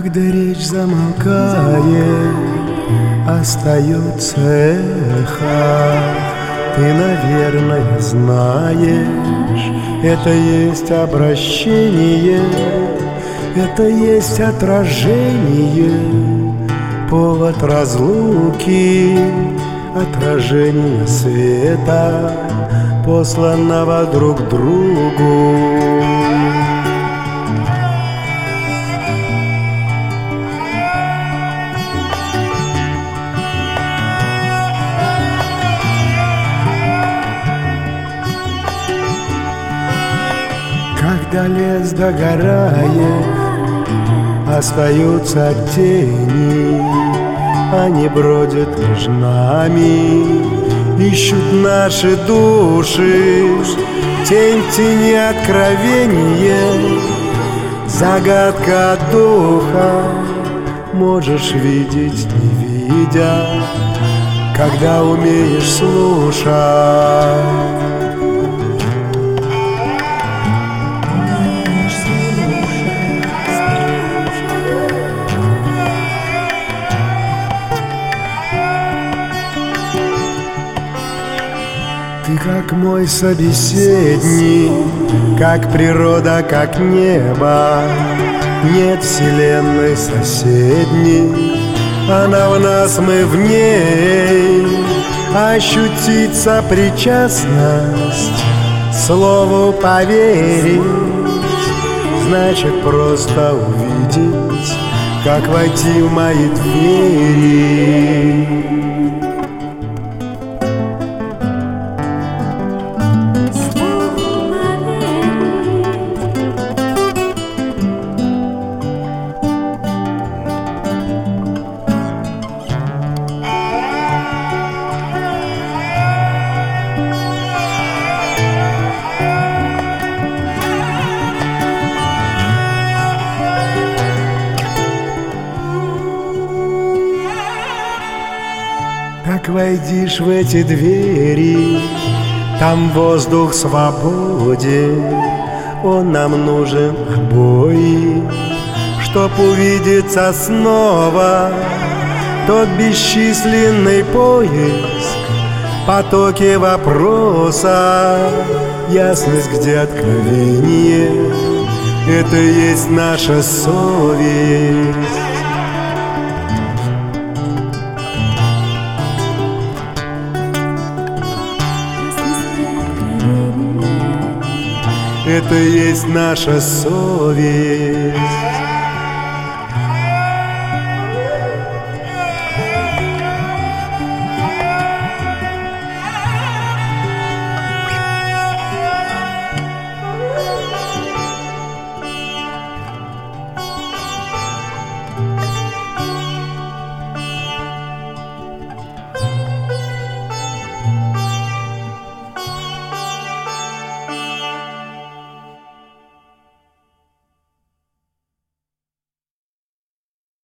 Когда речь замолкает, остается эхо. Ты, наверное, знаешь, это есть обращение, это есть отражение, повод разлуки, отражение света, посланного друг другу. Когда лес догорает, остаются тени, они бродят между нами, ищут наши души. Тень в тени откровение, загадка духа. Можешь видеть, не видя, когда умеешь слушать. Ты как мой собеседник, как природа, как небо. Нет вселенной соседней, она в нас, мы в ней. Ощутить сопричастность, слову поверить, значит просто увидеть, как войти в мои двери. Как войдешь в эти двери, там воздух свободен. Он нам нужен обоим, чтоб увидеться снова. Тот бесчисленный поиск, потоки вопроса, ясность, где откровение, это есть наша совесть. Это есть наша совесть.